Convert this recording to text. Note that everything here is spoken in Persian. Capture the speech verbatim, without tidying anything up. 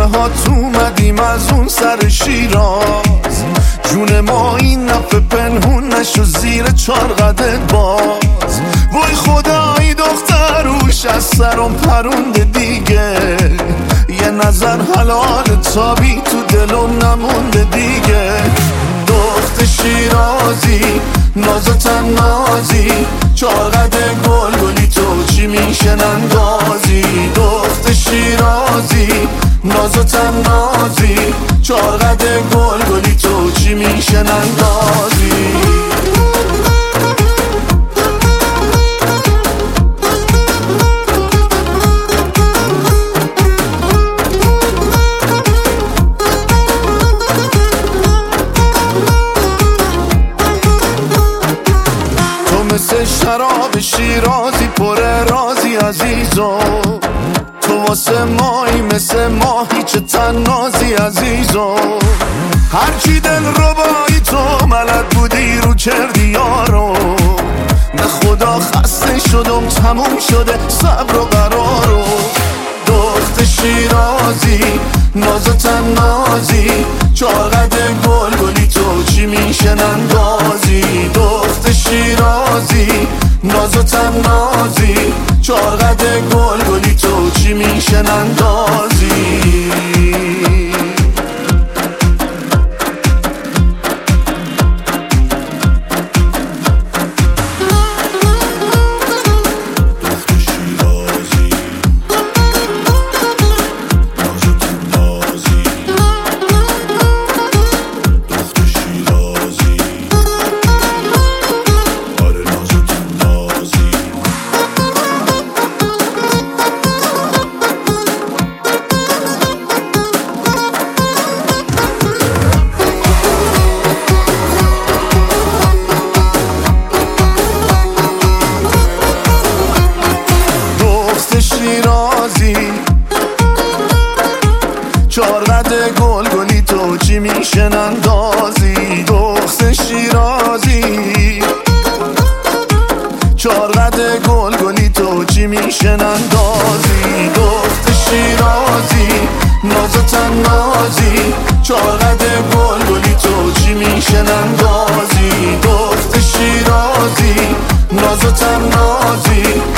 ها تو اومدیم از اون سر شیراز، جون ما این نفه پنهون نشو زیر چار قدت باز. وای خدایی دختر روش از سرم پرونده دیگه، یه نظر حلال تابی تو دلم نمونده دیگه. دخت شیرازی ناز و تنازی، چار قد گل گلی تو چی میشن اندازی. دخت شیرازی ناز و تنازی، چار قد گل گلی تو چی میشن اندازی. مثل شراب شیرازی پر رازی عزیزو، تو واسه مایی مثل ماهی چه تنازی عزیزو. هرچی دل ربایی تو ملد بودی رو کردی یارو، به خدا خسته شدم تموم شده صبر و قرارو. دخت شیرازی ناز و تنازی، چار قد گل گلی تو چی میشن اندازی. دخت شیرازی ناز و تنازی، چار قد گل گلی تو چی میشن اندازی. شیرازی چار قد گل گلی تو چی میشن اندازی. دخت شیرازی چار قد گل گلی تو چی میشن اندازی. دخت شیرازی ناز و تنازی، چار قد گل گلی تو چی میشن اندازی. دخت شیرازی ناز و تنازی،